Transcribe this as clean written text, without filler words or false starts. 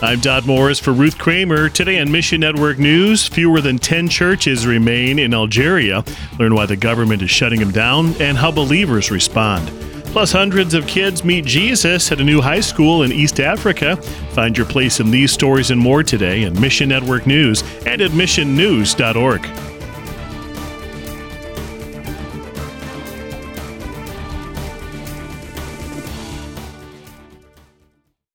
I'm Dodd Morris for Ruth Kramer. Today on Mission Network News, fewer than 10 churches remain in Algeria. Learn why the government is shutting them down and how believers respond. Plus, hundreds of kids meet Jesus at a new high school in East Africa. Find your place in these stories and more today in Mission Network News and at missionnews.org.